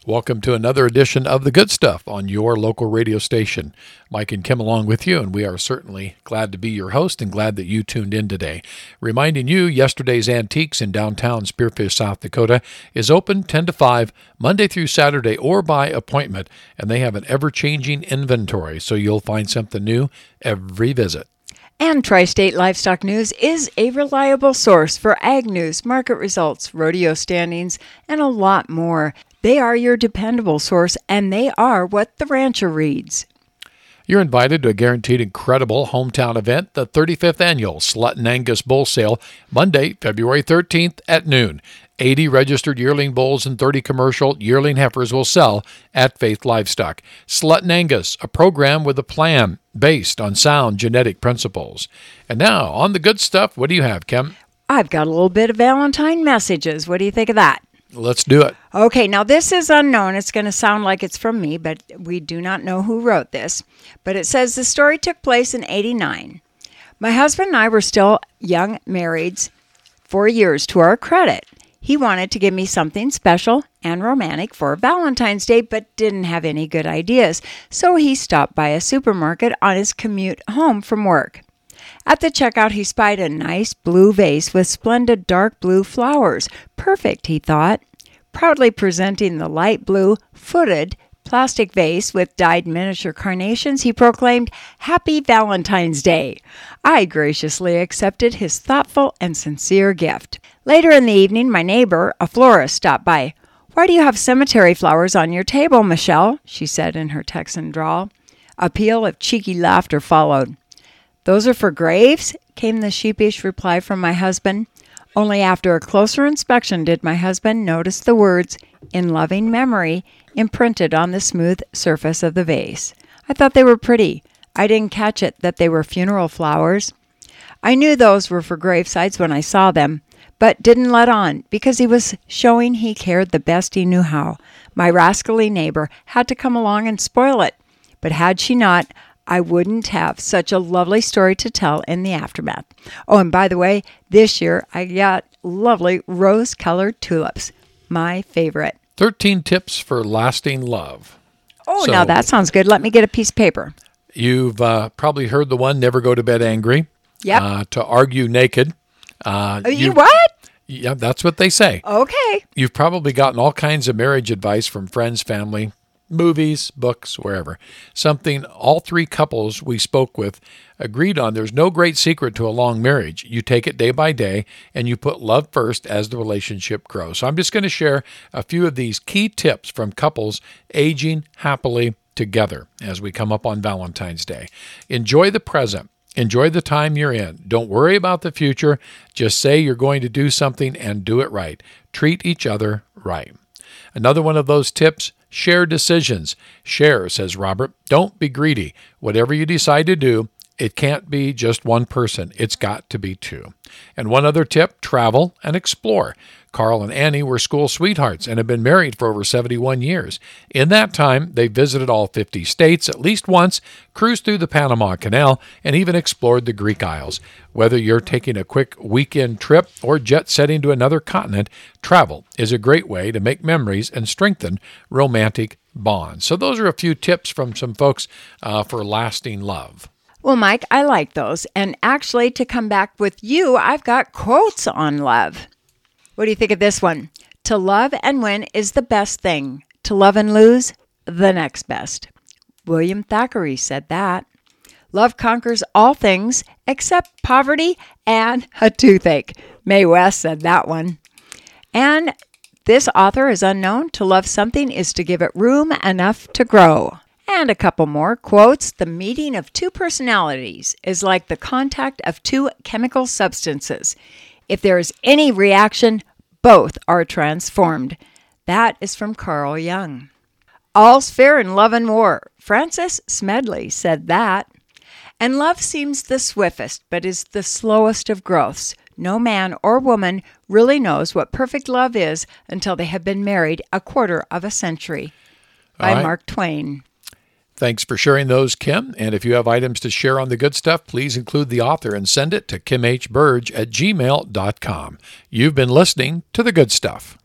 Welcome to another edition of The Good Stuff on your local radio station. Mike and Kim along with you, and we are certainly glad to be your host and glad that you tuned in today. Reminding you, yesterday's Antiques in downtown Spearfish, South Dakota is open 10 to 5, Monday through Saturday, or by appointment, and they have an ever-changing inventory, so you'll find something new every visit. And Tri-State Livestock News is a reliable source for ag news, market results, rodeo standings, and a lot more. They are your dependable source, and they are what the rancher reads. You're invited to a guaranteed incredible hometown event, the 35th Annual Slut and Angus Bull Sale, Monday, February 13th at noon. 80 registered yearling bulls and 30 commercial yearling heifers will sell at Faith Livestock. Slut and Angus, a program with a plan based on sound genetic principles. And now, on the good stuff, what do you have, Kim? I've got a little bit of Valentine messages. What do you think of that? Let's do it. Okay, now this is unknown. It's going to sound like it's from me, but we do not know who wrote this. But it says the story took place in '89. My husband and I were still young marrieds 4 years to our credit. He wanted to give me something special and romantic for Valentine's Day, but didn't have any good ideas. So he stopped by a supermarket on his commute home from work. At the checkout, he spied a nice blue vase with splendid dark blue flowers. Perfect, he thought. Proudly presenting the light blue, footed plastic vase with dyed miniature carnations, he proclaimed, "Happy Valentine's Day." I graciously accepted his thoughtful and sincere gift. Later in the evening, my neighbor, a florist, stopped by. "Why do you have cemetery flowers on your table, Michelle?" she said in her Texan drawl. A peal of cheeky laughter followed. "Those are for graves?" came the sheepish reply from my husband. Only after a closer inspection did my husband notice the words, "In loving memory," imprinted on the smooth surface of the vase. I thought they were pretty. I didn't catch it that they were funeral flowers. I knew those were for gravesites when I saw them, but didn't let on because he was showing he cared the best he knew how. My rascally neighbor had to come along and spoil it. But had she not, I wouldn't have such a lovely story to tell in the aftermath. Oh, and by the way, this year I got lovely rose-colored tulips, my favorite. 13 tips for lasting love. Oh, now that sounds good. Let me get a piece of paper. You've probably heard the one, never go to bed angry. Yep. To argue naked. You what? Yeah, that's what they say. Okay. You've probably gotten all kinds of marriage advice from friends, family, movies, books, wherever. Something all three couples we spoke with agreed on. There's no great secret to a long marriage. You take it day by day, and you put love first as the relationship grows. So I'm just going to share a few of these key tips from couples aging happily together as we come up on Valentine's Day. Enjoy the present. Enjoy the time you're in. Don't worry about the future. Just say you're going to do something and do it right. Treat each other right. Another one of those tips, share decisions. Share, says Robert. Don't be greedy. Whatever you decide to do, it can't be just one person. It's got to be two. And one other tip, travel and explore. Carl and Annie were school sweethearts and have been married for over 71 years. In that time, they visited all 50 states at least once, cruised through the Panama Canal, and even explored the Greek Isles. Whether you're taking a quick weekend trip or jet-setting to another continent, travel is a great way to make memories and strengthen romantic bonds. So those are a few tips from some folks for lasting love. Well, Mike, I like those. And actually, to come back with you, I've got quotes on love. What do you think of this one? To love and win is the best thing. To love and lose, the next best. William Thackeray said that. Love conquers all things except poverty and a toothache. Mae West said that one. And this author is unknown. To love something is to give it room enough to grow. And a couple more quotes. The meeting of two personalities is like the contact of two chemical substances. If there is any reaction, both are transformed. That is from Carl Jung. All's fair in love and war. Francis Smedley said that. And love seems the swiftest, but is the slowest of growths. No man or woman really knows what perfect love is until they have been married a quarter of a century. By Mark Twain. Thanks for sharing those, Kim. And if you have items to share on the good stuff, please include the author and send it to kimhburge@gmail.com. You've been listening to The Good Stuff.